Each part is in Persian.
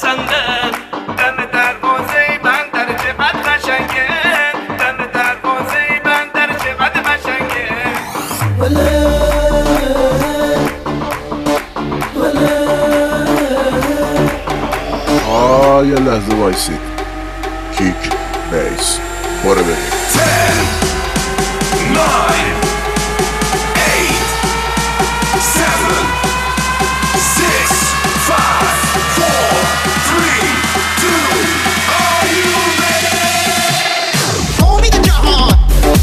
بسنده دم دروازه بندر چقدر قشنگه دم دروازه بندر چقدر قشنگه یه لحظه وایسید کیک بیس برو بریم 10 9 8 7 6 5 4 3 2 Are you ready? امید جهان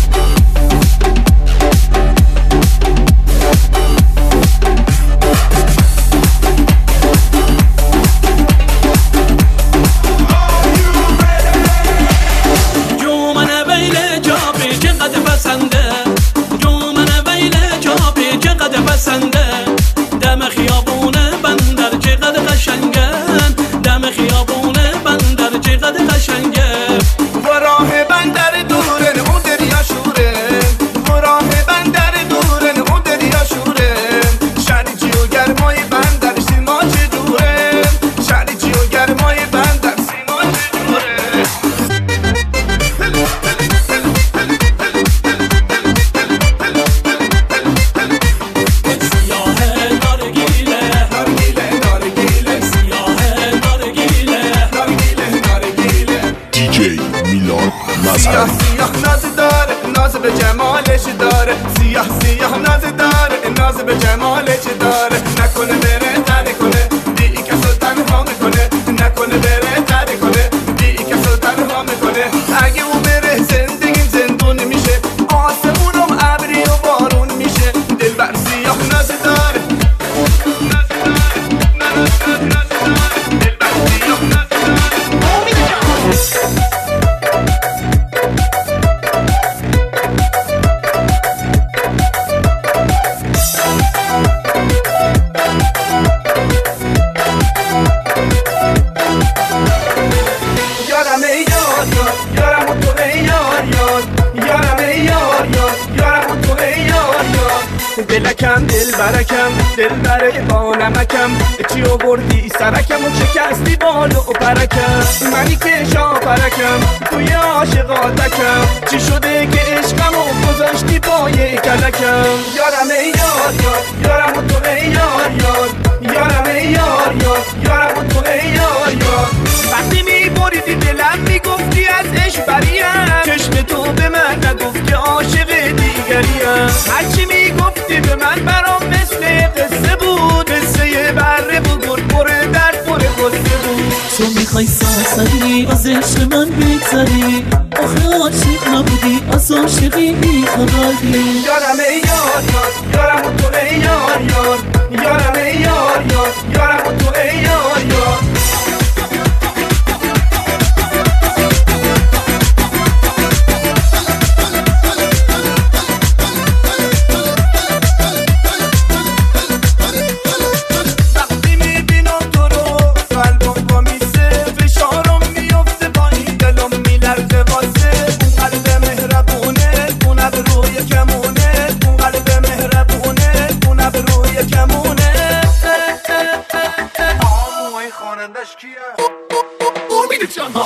دم خیابون بندر چقدر قشنگن دم خیابون بندر چقدر قشنگه و راه بندر دورن اون دریا شوره و راه بندر دورن اون دریا شوره شریجی و گرمای بندر سیما چجوره شریجی و گرمای بندر سیما چجوره سیاه سیاه ناز داره ناز به جمالش داره سیاه سیاه ناز داره ناز به جمالش داره نکنه بره تره کنه دیگه کسو تنها میکنه نکنه بره تره کنه دیگه کسو تنها میکنه اگه او بره زندگیم زندون میشه آسمونم ابری و بارون میشه دلبر سیاه ناز داره دلبر سیاه ناز دلکم دل برکم دل برای با نمکم چی آوردی سرکم و شکستی بالو و پرکم منی که شاپرکم توی عاشقاتکم چی شده که عشقم و گذاشتی پای کلکم یارم ای یار یار یارم و تو ای یار یار یارم ای یار یار یارم و تو ای یار یار وقتی میبریدی دلم میگفتی از عشق بریم چشم تو به من نگفت که عاشق دیگریم هرچی میگفتی به من برام مثل قصه بود قصه بره بود پر درد پر قصه بود تو میخوای سرسری از عشق من بگذری آخه عاشق نبودی از عاشقی بیخبری یارم ای یار یار یارم و تو ای یار یار یارم ای یار یار یارم و تو ای یار یار امید جهان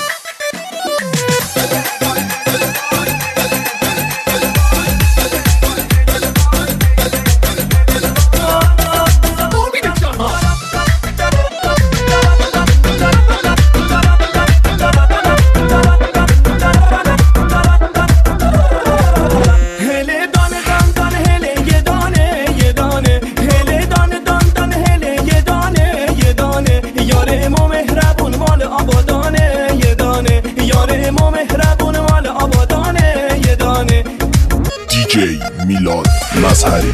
میلاد مظهری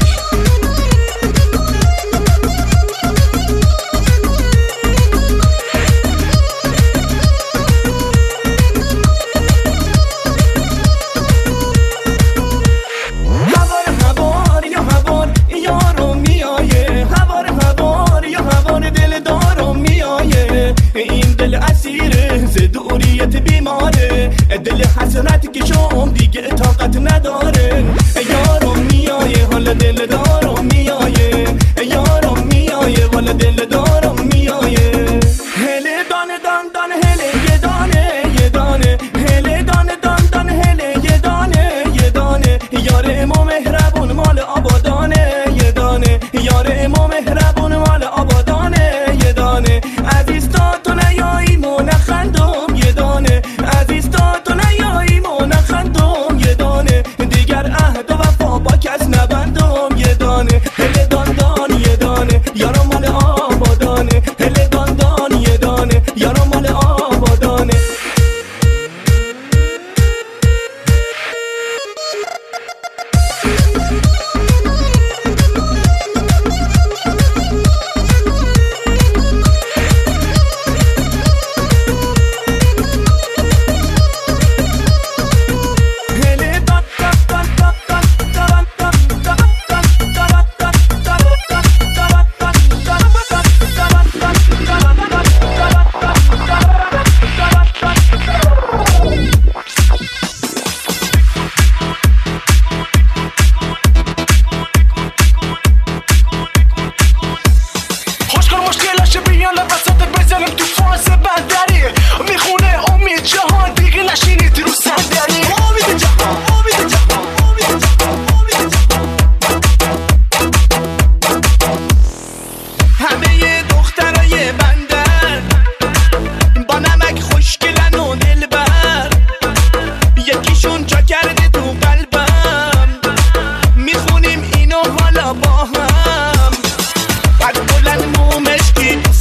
دل حسرت که شام دیگه طاقت نداره یارو میایه حال دل دارم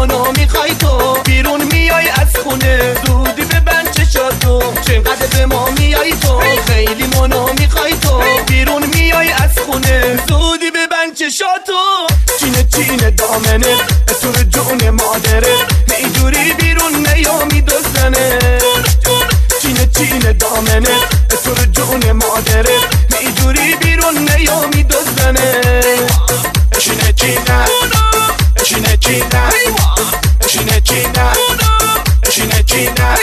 منو میخوای تو بیرون میای از خونه زودی ببند چشاتو چقدر به ما میای تو خیلی منو میخوای تو بیرون میای از خونه زودی ببند چشاتو چینه چینه دامنه تو رو جون مادره اینجوری بیرون نیامی دوزنه چینه چینه دامنه تو رو جون مادره اینجوری بیرون نیامی دوزنه اشینه چینه اشینه چینه اشینه چینه اشینه چینه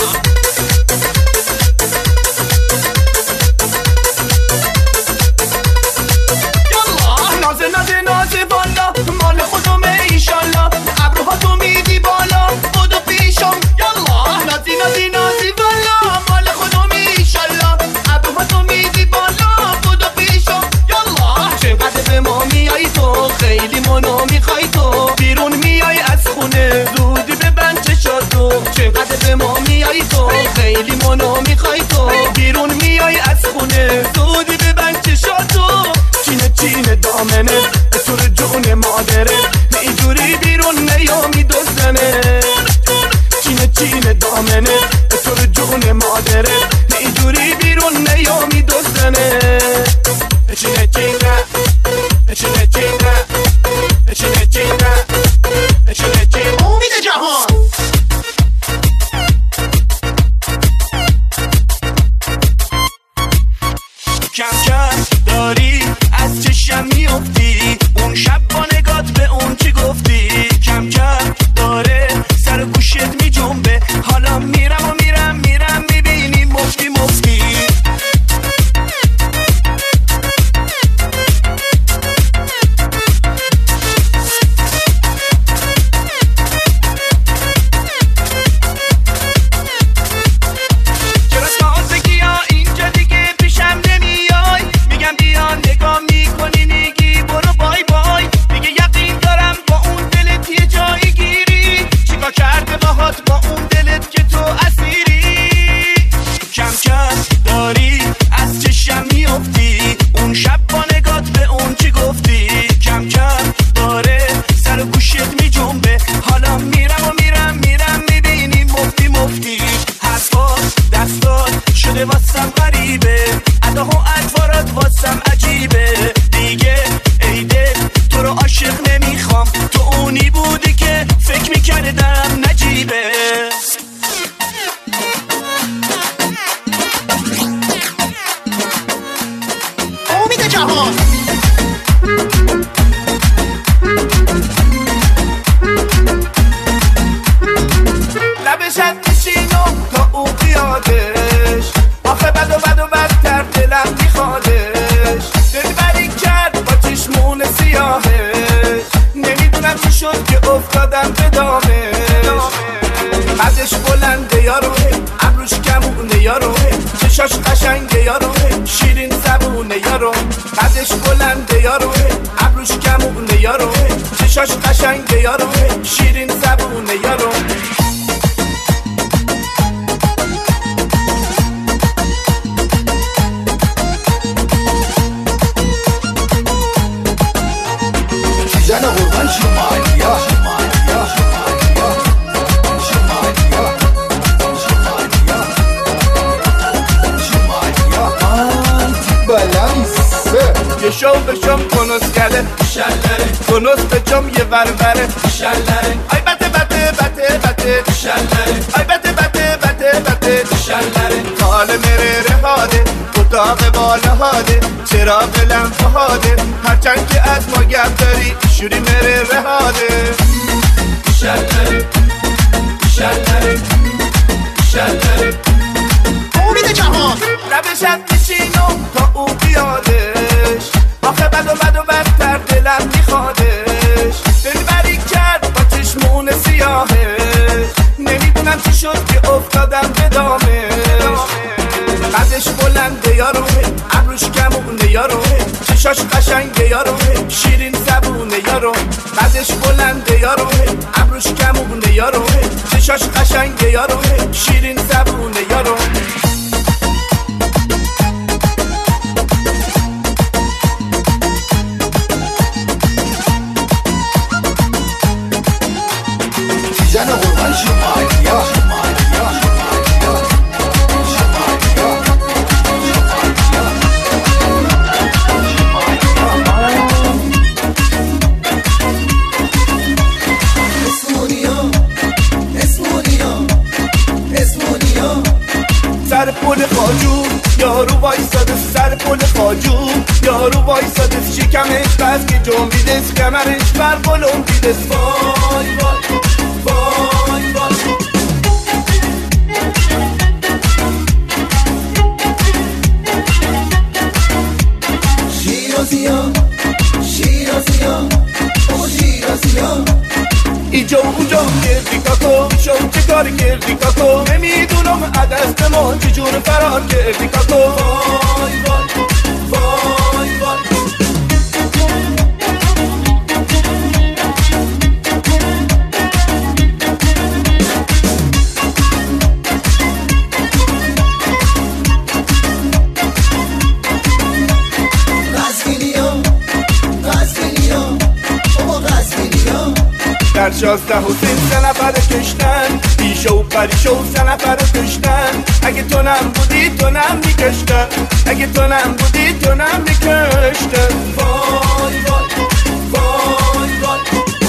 نازه نازه نازه بالا مال خودمه ایشالله ابروها تو میدی بالا خودو پیشم یالله نازی نازی نازی بالا مال خودمه ایشالله ابروها تو میدی بالا خودو پیشم یالله چقدر به ما میای تو خیلی منو میخوای تو بیرون میای از خونه زودی ببند چشاتو چقدر به ما میای تو خیلی منو میخوای تو بیرون میای از خونه زودی ببند چشاتو چینه چینه دامنه تو رو جون مادره اینجوری بیرون نیامی دوزنه چینه چینه دامنه تو رو جون مادره اینجوری بیرون نیامی دوزنه چینه چینه چینه چینه چینه چینه چینه چینه امید جهان کم کم داری از چشم میفتی اون شب با نگات به اون چی گفتی کم کم داره سر گوشت می جنبه حالا میرم و میرم میرم میبینی مفتی مفتی واسم غریبه اداها ادوارات واسم عجیبه دیگه ای دل تو رو عاشق نمیخوام تو اونی بودی که فکر میکردم نجیبه امید جهان لبشت میشینم تا اون بیادش آخه بد و بد و بدتر دلم میخوادش دل بری کرد با چشمون سیاهش نمیدونم چی شد که افتادم به دامش قدش بلنده یارو ابروش کمونه یارو چشاش قشنگه یارو شیرین زبونه یارو قدش بلنده یارو ابروش کمونه یارو چشاش قشنگه یارو شیرین زبونه یارو زن قربان شمالیا یه شو بشم کنوس گله شلره کنوس بچم یه وربره شلره آی بته بته بته بته شلره آی بته بته بته بته شلره حال مره رهاده اتاق بالا هاده چراغ لمپ هاده هرچند که از ما گپ داری شوری مره رهاده شلره شلره شلره امید جهان لبشت میشینم تا اون بیادش آخه بد و بد و بدتر دلم میخوادش دل بری کرد با چشمون سیاهش نمیدونم چی شد که افتادم به دامش قدش بلنده یارو ابروش کمونه یارو چشاش قشنگه یارو شیرین زبونه یارو قدش بلنده یارو ابروش کمونه یارو چشاش قشنگه یارو شیرین زبونه یارو سر پل خاجو، یارو وایساده سر پل خاجو، یارو وایساده شکمش بس که جنبیدش کمرش بر بلون دیدش. وای وای وای وای شیرازیا شیرازیا او شیرازیا اینجا و اونجا کردی کاکو، شو چه کار کردی کاکو، نمیدونم عدست ما چجور فرار کردی کاکو. وای وای وای وای در 16 و 13 نفر کشتن، پیشو و پریشو 3 نفر کشتن. اگه تو نم بودی تو نم میکشتن، اگه تو نم بودی تو نم میکشتن. وای وای وای وای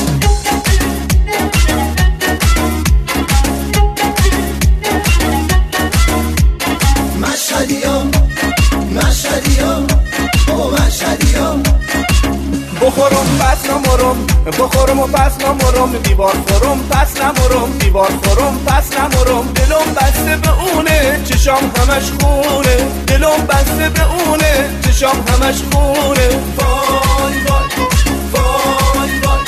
مشهدیا مشهدیا او مشهدیا بخورم پس نمورم، بخورم و پس نمورم، دیوار خورم پس نمورم، دیوار خورم پس نمورم. دلم بسته به اونه چشام همش خونه، دلم بسته به اونه چشام همش خونه. وای وای وای وای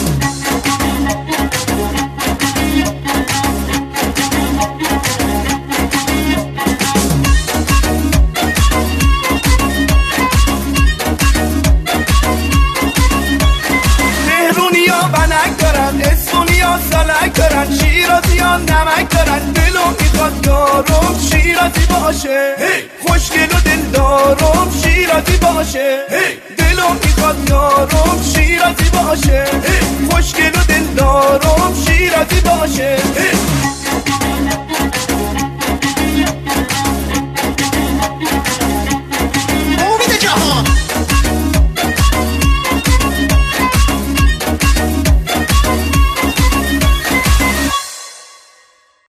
اسونیا سالک دارن، شیرازی ها نمک دارن. دلم میخواد یارم شیرازی باشه، خوشگل و دل دارم شیرازی باشه. دلم میخواد